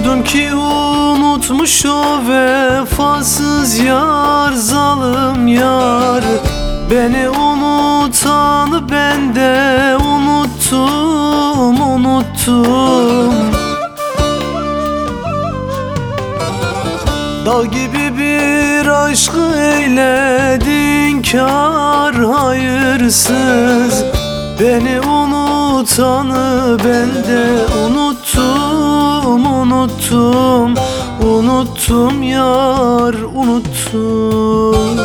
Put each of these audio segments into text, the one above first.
Duydum ki unutmuş o vefasız yar, zalim yar. Beni unutanı ben de unuttum, unuttum. Dağ gibi bir aşkı eyledin kâr, hayırsız. Beni unutanı ben de unuttum, unuttum. Unuttum yar, unuttum.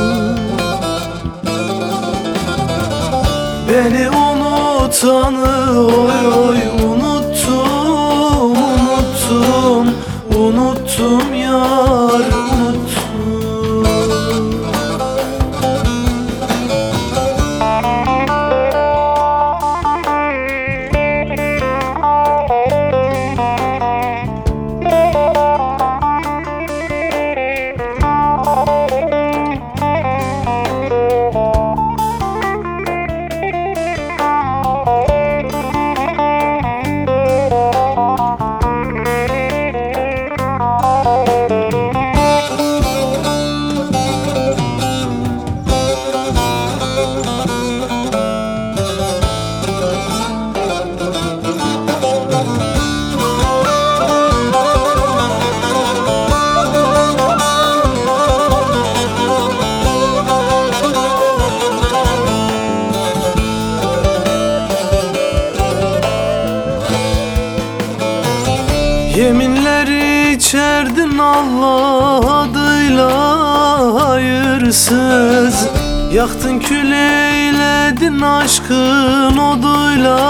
Beni unutanı oy oy unuttum, unuttum. Unuttum yar, unuttum. Yeminler içerdin Allah adıyla, hayırsız. Yaktın kül eyledin aşkın oduyla,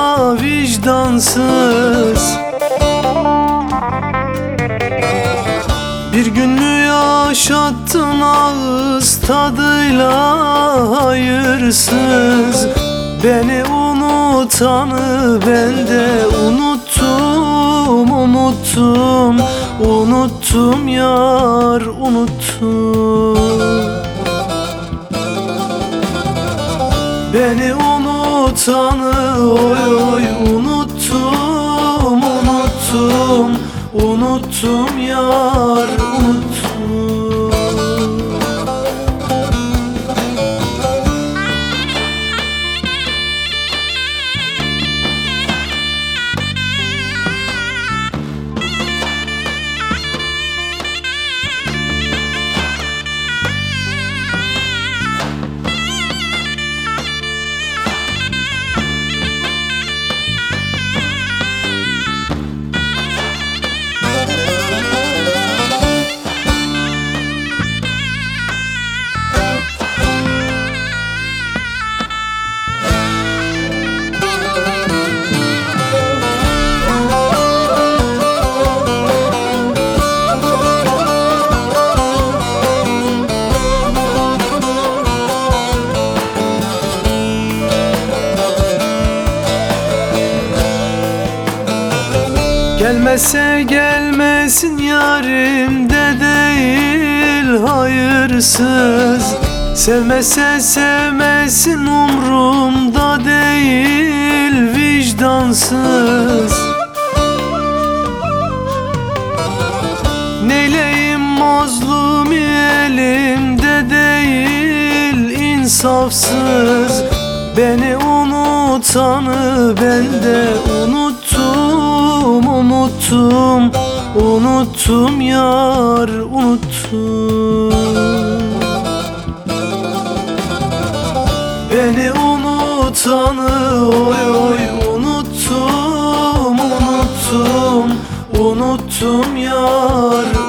vicdansız. Bir günü yaşattın ağız tadıyla, hayırsız. Beni unutanı ben de unuttum, unuttum. Unuttum yar, unuttum. Beni unutanı oy oy unuttum, unuttum. Unuttum yar, unuttum. Gelmese gelmesin yarim de değil, hayırsız. Sevmese sevmesin umrumda değil, vicdansız. Neyleyim mazlumi elimde değil, insafsız. Beni unutanı ben de unuttum, unuttum. Unuttum yar, unuttum. Beni unutanı oy oy unuttum, unuttum. Unuttum yar,